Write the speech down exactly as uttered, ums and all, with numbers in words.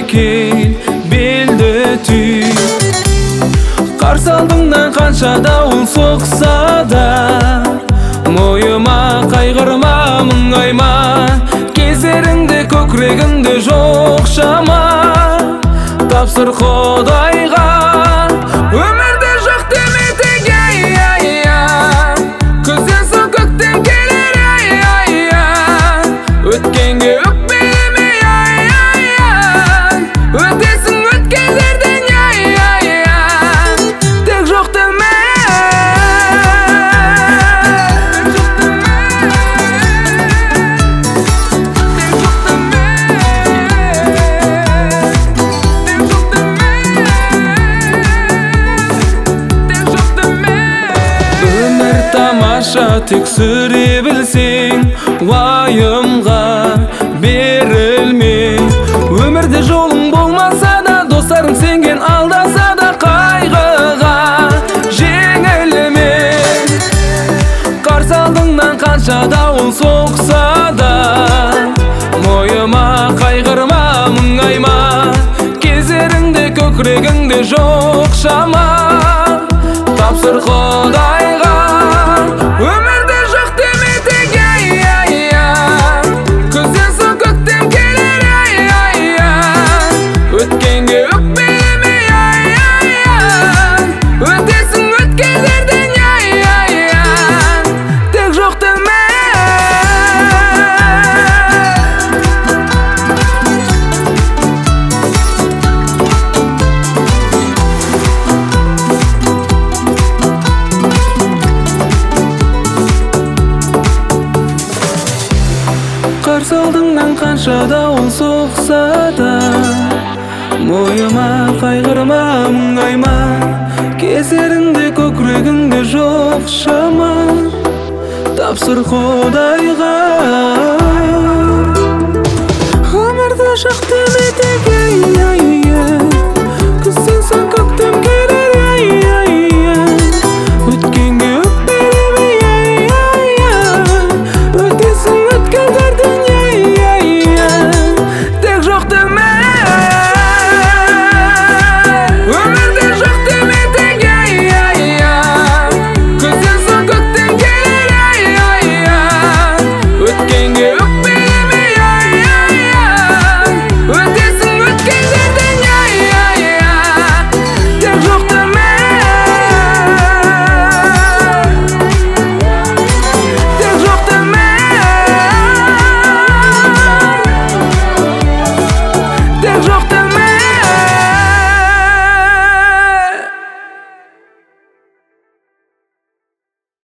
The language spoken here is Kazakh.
кел, белді түй. Қарсы алдыңнан қанша дауыл соқса да, мойыма қайғырма, мұңайма, кездеріңде көкірегімде жоқ шама. Тапсыр Құдайға, өмірде жоқ демедік, ай-ай-ай. Күзден соң көктем келер, ай-ай-ай. Өткенге өкпелеме, ай-ай-ай. Өтесің өткендерден, ай-ай-ай. Тек жоқ деме. Тамаша, тек сүре білсең, уайымға берілме. Өмірде жолың болмаса да, достарың сенген алдаса да, қайғыға жеңілме. Қарсы алдыңнан қанша дауыл соқса да, мойыма қайғырма, мұңайма, кездеріңде көкірегіңде жоқ шама. Тапсыр Құдайға, өмірде жоқ демедік, ай-ай-ай. Күзден соң көктем келер, ай-ай-ай. Өткенге өкпелеме, ай-ай-ай. Өтесің өткендерден, ай-ай-ай. Тек жоқ деме. Қарсы алдыңнан қанша дауыл соқса да, мойыма қайғырма, мұңайма, кездеріңде көкірегіңде жоқ шама. Тапсыр Құдайға, өмірде жоқ демедік.